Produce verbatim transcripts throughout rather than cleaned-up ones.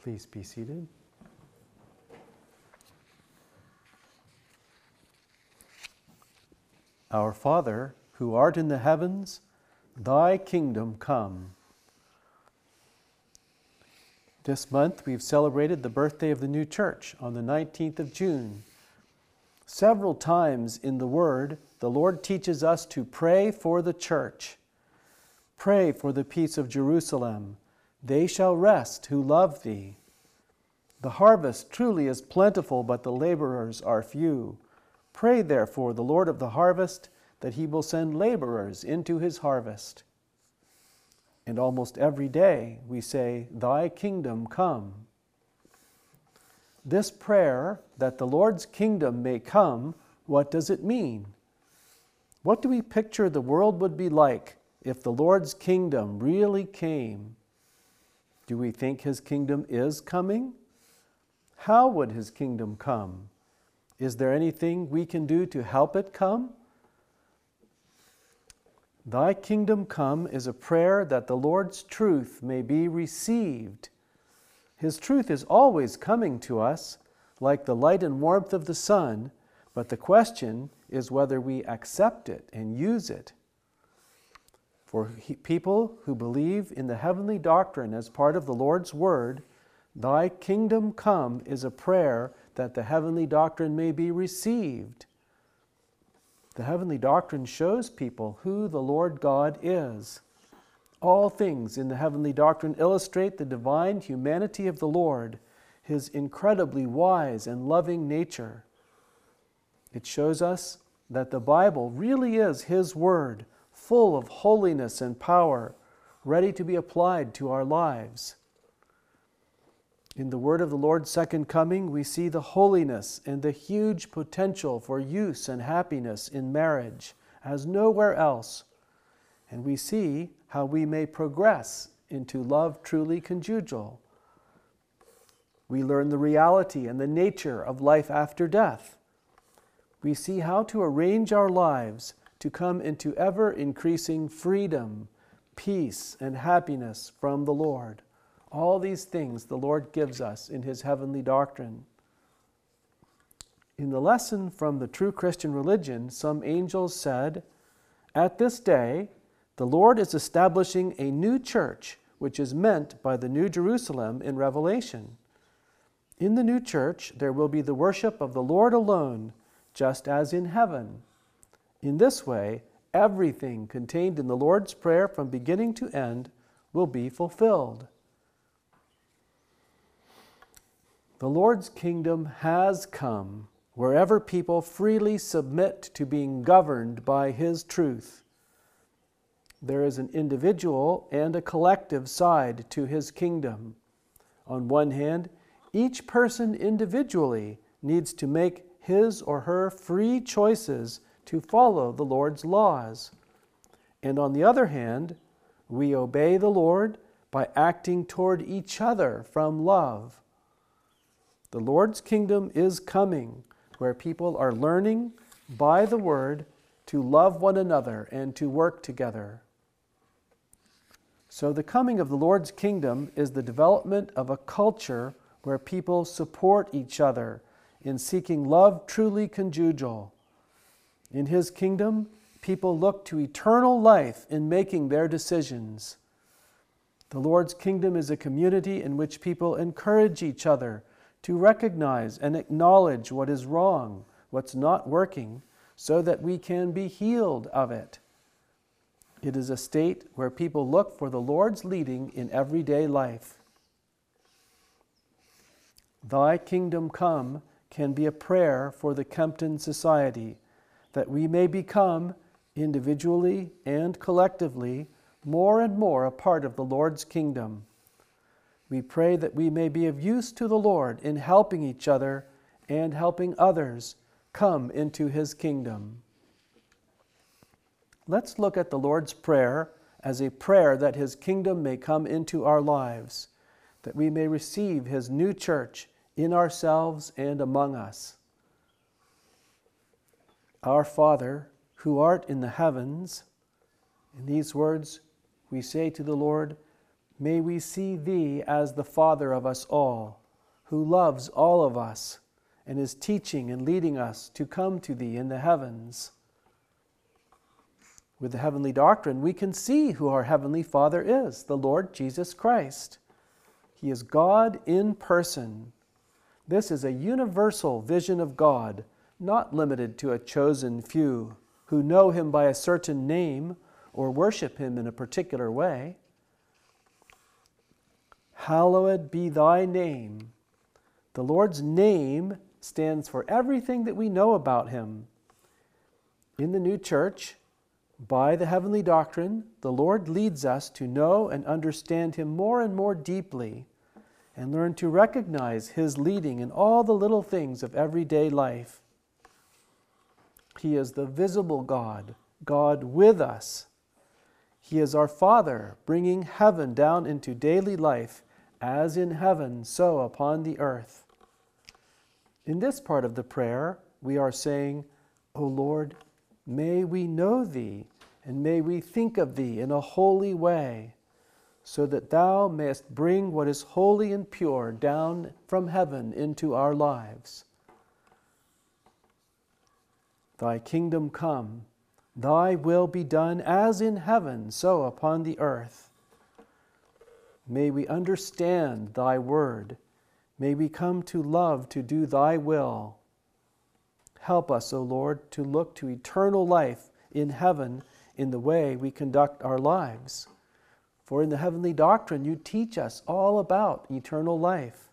Please be seated. Our Father, who art in the heavens, thy kingdom come. This month we've celebrated the birthday of the new church on the nineteenth of June. Several times in the Word, the Lord teaches us to pray for the church. Pray for the peace of Jerusalem. They shall rest who love thee. The harvest truly is plentiful, but the laborers are few. Pray therefore the Lord of the harvest that he will send laborers into his harvest. And almost every day we say, thy kingdom come. This prayer, that the Lord's kingdom may come, what does it mean? What do we picture the world would be like if the Lord's kingdom really came? Do we think his kingdom is coming? How would his kingdom come? Is there anything we can do to help it come? Thy kingdom come is a prayer that the Lord's truth may be received. His truth is always coming to us, like the light and warmth of the sun, but the question is whether we accept it and use it. For he, people who believe in the heavenly doctrine as part of the Lord's word, thy kingdom come is a prayer that the heavenly doctrine may be received. The heavenly doctrine shows people who the Lord God is. All things in the heavenly doctrine illustrate the divine humanity of the Lord, his incredibly wise and loving nature. It shows us that the Bible really is his word, full of holiness and power, ready to be applied to our lives. In the word of the Lord's second coming, we see the holiness and the huge potential for use and happiness in marriage as nowhere else. And we see how we may progress into love truly conjugal. We learn the reality and the nature of life after death. We see how to arrange our lives to come into ever-increasing freedom, peace, and happiness from the Lord. All these things the Lord gives us in his heavenly doctrine. In the lesson from the True Christian Religion, some angels said, "At this day, the Lord is establishing a new church, which is meant by the New Jerusalem in Revelation. In the new church, there will be the worship of the Lord alone, just as in heaven. In this way, everything contained in the Lord's Prayer from beginning to end will be fulfilled." The Lord's kingdom has come wherever people freely submit to being governed by his truth. There is an individual and a collective side to his kingdom. On one hand, each person individually needs to make his or her free choices to follow the Lord's laws. And on the other hand, we obey the Lord by acting toward each other from love. The Lord's kingdom is coming, where people are learning by the word to love one another and to work together. So the coming of the Lord's kingdom is the development of a culture where people support each other in seeking love truly conjugal. In his kingdom, people look to eternal life in making their decisions. The Lord's kingdom is a community in which people encourage each other to recognize and acknowledge what is wrong, what's not working, so that we can be healed of it. It is a state where people look for the Lord's leading in everyday life. Thy kingdom come can be a prayer for the Kempton Society, that we may become, individually and collectively, more and more a part of the Lord's kingdom. We pray that we may be of use to the Lord in helping each other and helping others come into his kingdom. Let's look at the Lord's Prayer as a prayer that his kingdom may come into our lives, that we may receive his new church in ourselves and among us. Our Father, who art in the heavens, in these words we say to the Lord, May we see Thee as the Father of us all, who loves all of us and is teaching and leading us to come to Thee in the heavens. With the heavenly doctrine, we can see who our Heavenly Father is, the Lord Jesus Christ. He is God in person. This is a universal vision of God, not limited to a chosen few who know Him by a certain name or worship Him in a particular way. Hallowed be Thy name. The Lord's name stands for everything that we know about Him. In the new church, by the heavenly doctrine, the Lord leads us to know and understand Him more and more deeply and learn to recognize His leading in all the little things of everyday life. He is the visible God, God with us. He is our Father, bringing heaven down into daily life, as in heaven, so upon the earth. In this part of the prayer, we are saying, O Lord, may we know Thee, and may we think of Thee in a holy way, so that Thou mayest bring what is holy and pure down from heaven into our lives. Thy kingdom come, Thy will be done as in heaven, so upon the earth. May we understand Thy word. May we come to love to do Thy will. Help us, O Lord, to look to eternal life in heaven in the way we conduct our lives. For in the heavenly doctrine you teach us all about eternal life.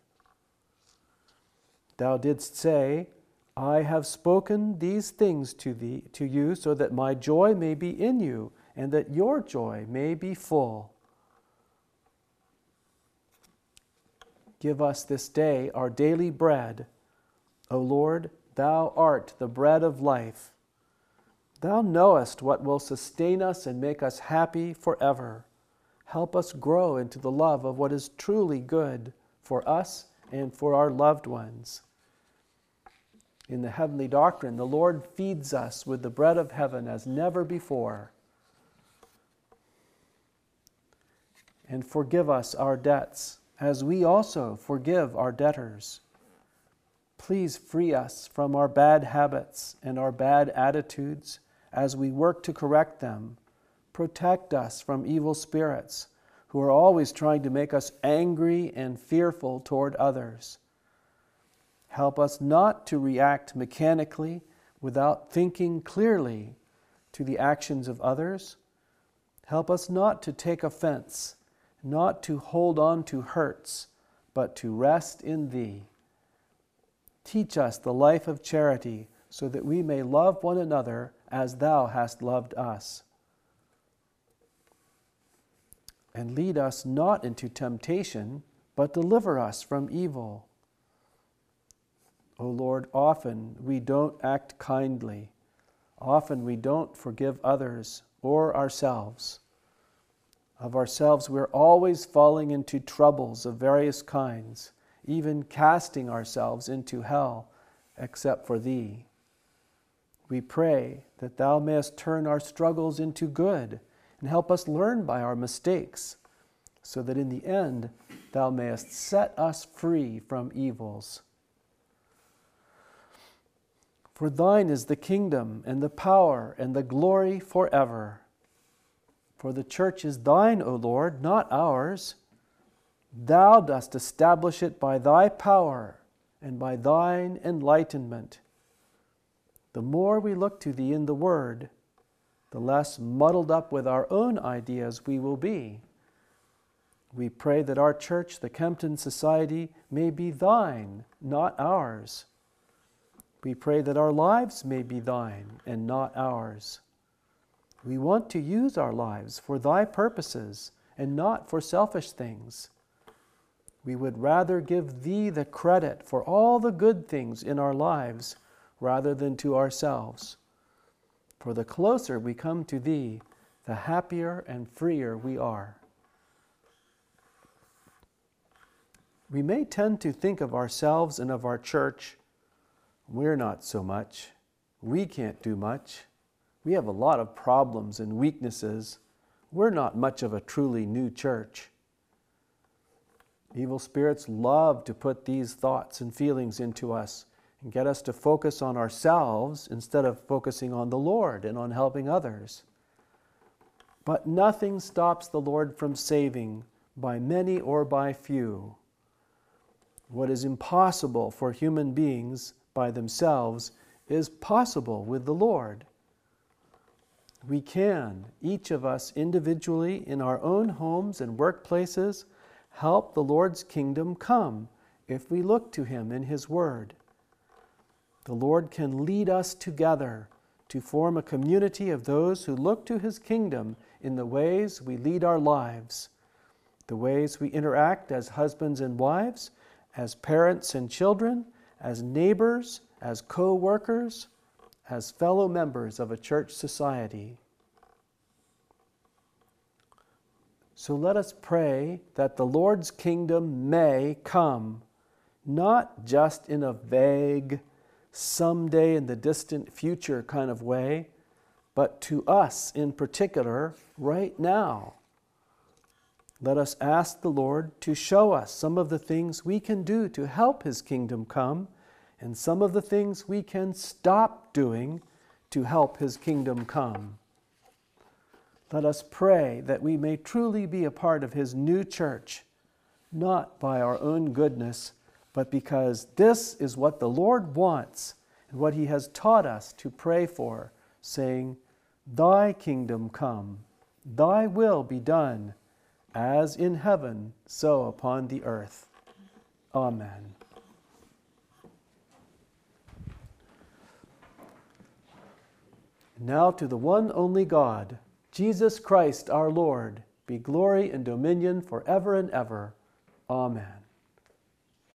Thou didst say, I have spoken these things to thee, to you, so that my joy may be in you, and that your joy may be full. Give us this day our daily bread. O Lord, Thou art the bread of life. Thou knowest what will sustain us and make us happy forever. Help us grow into the love of what is truly good for us and for our loved ones. In the heavenly doctrine, the Lord feeds us with the bread of heaven as never before. And forgive us our debts, as we also forgive our debtors. Please free us from our bad habits and our bad attitudes as we work to correct them. Protect us from evil spirits who are always trying to make us angry and fearful toward others. Help us not to react mechanically without thinking clearly to the actions of others. Help us not to take offense, not to hold on to hurts, but to rest in Thee. Teach us the life of charity so that we may love one another as Thou hast loved us. And lead us not into temptation, but deliver us from evil. O Lord, often we don't act kindly. Often we don't forgive others or ourselves. Of ourselves, we're always falling into troubles of various kinds, even casting ourselves into hell, except for Thee. We pray that Thou mayest turn our struggles into good and help us learn by our mistakes, so that in the end Thou mayest set us free from evils. For Thine is the kingdom and the power and the glory forever. For the church is Thine, O Lord, not ours. Thou dost establish it by Thy power and by Thine enlightenment. The more we look to Thee in the Word, the less muddled up with our own ideas we will be. We pray that our church, the Kempton Society, may be Thine, not ours. We pray that our lives may be Thine and not ours. We want to use our lives for Thy purposes and not for selfish things. We would rather give Thee the credit for all the good things in our lives rather than to ourselves. For the closer we come to Thee, the happier and freer we are. We may tend to think of ourselves and of our church, we're not so much. We can't do much. We have a lot of problems and weaknesses. We're not much of a truly new church. Evil spirits love to put these thoughts and feelings into us and get us to focus on ourselves instead of focusing on the Lord and on helping others. But nothing stops the Lord from saving, by many or by few. What is impossible for human beings by themselves is possible with the Lord. We can, each of us individually in our own homes and workplaces, help the Lord's kingdom come if we look to Him in His Word. The Lord can lead us together to form a community of those who look to His kingdom in the ways we lead our lives, the ways we interact as husbands and wives, as parents and children, as neighbors, as co-workers, as fellow members of a church society. So let us pray that the Lord's kingdom may come, not just in a vague, someday in the distant future kind of way, but to us in particular right now. Let us ask the Lord to show us some of the things we can do to help His kingdom come, and some of the things we can stop doing to help His kingdom come. Let us pray that we may truly be a part of His new church, not by our own goodness, but because this is what the Lord wants and what He has taught us to pray for, saying, "Thy kingdom come, Thy will be done, as in heaven, so upon the earth." Amen. Now to the one only God, Jesus Christ our Lord, be glory and dominion forever and ever. Amen.